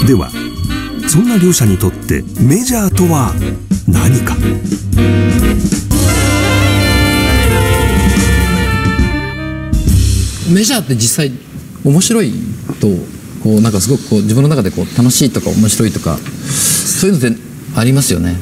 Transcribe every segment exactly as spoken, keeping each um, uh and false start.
ではそんな両者にとってメジャーとは何か。 メジャーって実際面白いとこうなんかすごくこう自分の中でこう楽しいとか面白いとかそういうのってありますよね。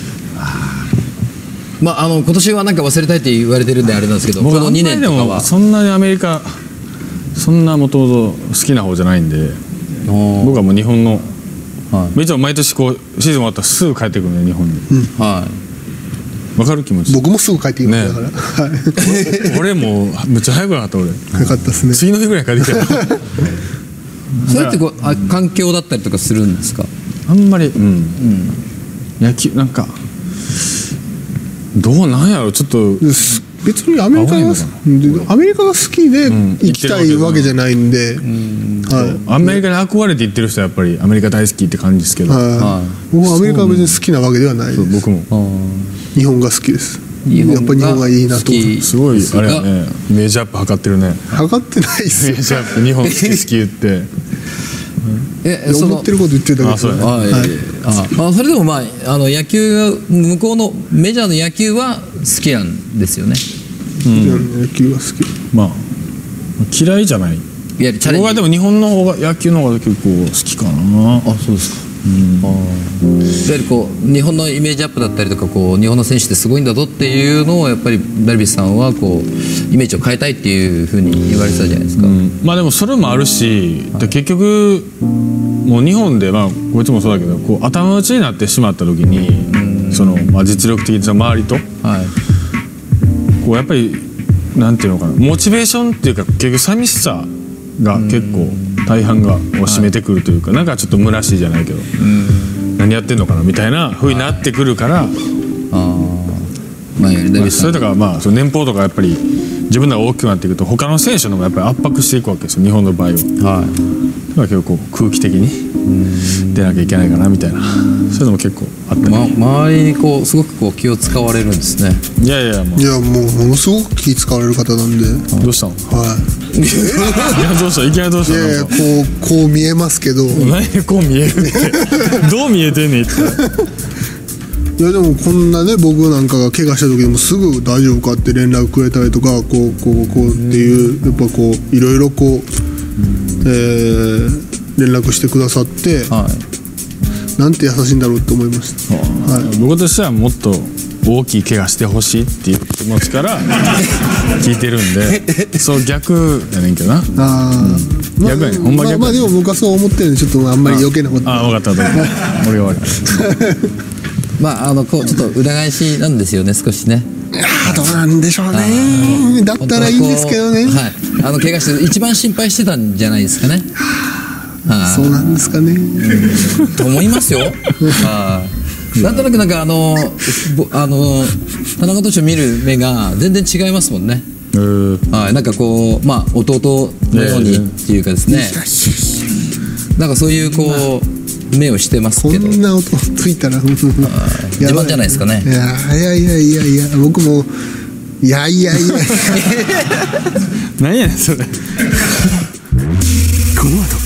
まあ、あの今年はなんか忘れたいって言われてるんであれなんですけど、このにねんとかはそんなにアメリカそんなもともと好きな方じゃないんで、僕はもう日本の、はい、メジャー毎年こうシーズン終わったらすぐ帰ってくるね日本に、うん、はい、わかる気持ち。 僕もすぐ帰ってきましたから、ね、 俺もむっちゃ早くなかった俺。 早かったですね。 次の日ぐらい帰ってきたそれってこうあ環境だったりとかするんですか。 あんまり、うんうん、野球なんかどうなんやろちょっと別にアメリカがアメリカが好きで行きたいわけじゃないんで、うんはい、 アメリカに憧れて行ってる人はやっぱりアメリカ大好きって感じですけど、 はい、僕はアメリカは別に好きなわけではないです。 僕も日本が好きです。やっぱ日本がいいなと思って。 すごいあれやね、イメージアップ測ってるね。 測ってないですよ。 イメージアップ日本好き好き言ってえその思ってること言ってたけど、あ、そうやね、はい、 ああそれでもまあ、あの野球が向こうのメジャーの野球は好きなんですよね。 うん、野球は好き。 まあ嫌いじゃない。いや僕はでも日本の方が野球の方が結構好きかな。 あ、そうですか。うん、あいわゆるこう日本のイメージアップだったりとかこう日本の選手ってすごいんだぞっていうのをやっぱりダルビッシュさんはこうイメージを変えたいっていうふうに言われてたじゃないですか、うん、まあでもそれもあるし、はい、で結局もう日本でまあこいつもそうだけどこう頭打ちになってしまった時に、うん、そのまあ実力的にその周りと、はい、こうやっぱりなんていうのかなモチベーションっていうか結局寂しさが結構大半がを占めてくるというか、はい、なんかちょっと虚しいじゃないけど、うん、何やってんのかなみたいな風になってくるから、はい、あ、まあ、まあ、それとかまあその年俸とかやっぱり自分らが大きくなっていくと他の選手の方がやっぱり圧迫していくわけですよ日本の場合は。はい、だから結構空気的に出なきゃいけないかなみたいなそういうのも結構あったり、ま、 周りにこうすごくこう気を使われるんですね。 いやいやもういやもうものすごく気使われる方なんで。 どうしたの。はいいやどうしたいきなりどうしたの。 いやいやこうこう見えますけど何でこう見えるってどう見えてんねんっていやでもこんなね僕なんかが怪我した時でもすぐ大丈夫かって連絡くれたりとかこうこうこうっていうやっぱこういろいろこう、えー、連絡してくださって、はい、なんて優しいんだろうって思いました、 はい、僕としてはもっと大きい怪我してほしいっていう気持ちから聞いてるんでそう逆やねんけどな。あ、うん、逆やねん、ほんま逆やねん。 まあまあでも僕はそう思ってるんでちょっとあんまり余計なことああ分かった分かった俺が悪いまああのこうちょっと裏返しなんですよね少しね。 あどうなんでしょうね。だったらいいんですけどね。 はい、あの怪我して一番心配してたんじゃないですかね。 そうなんですかね、 うん、と思いますよ。あなんとなくなんかあのあの田中投手を見る目が全然違いますもんね。はい、なんかこうまあ弟のようにっていうかですね、なんかそういうこう目をしてますけど、 こんな音ついたら自慢じゃないですかね。 いやいやいやいや僕もいやいやいや何やねんそれ。この後